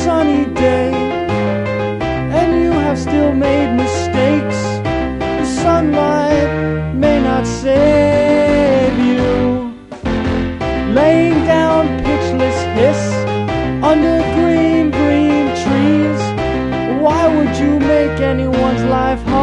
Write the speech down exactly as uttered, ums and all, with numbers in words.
sunny day, and you have still made mistakes. The sunlight may not save you. Laying down pitchless hiss under green, green trees. Why would you make anyone's life hard?